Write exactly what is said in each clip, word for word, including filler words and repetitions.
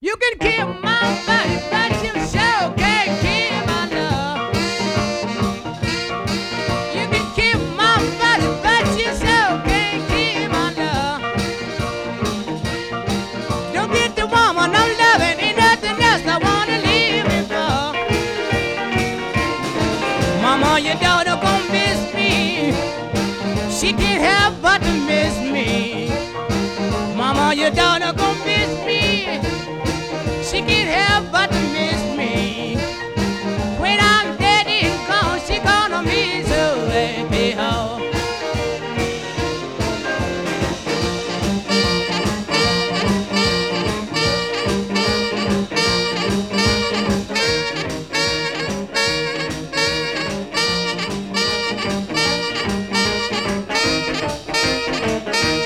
You can kill my body, but you sure can't kill my love. You can kill my body, but you sure can't kill my love. Don't get the woman I'm loving, ain't nothing else I wanna leave me for. Mama, your daughter gon' miss me. She can't help but to miss me. Mama, your daughter gon' miss me. She can't help but to miss me. When I'm dead and gone, she gonna miss her baby home.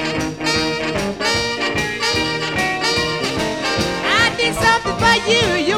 I did something for you. You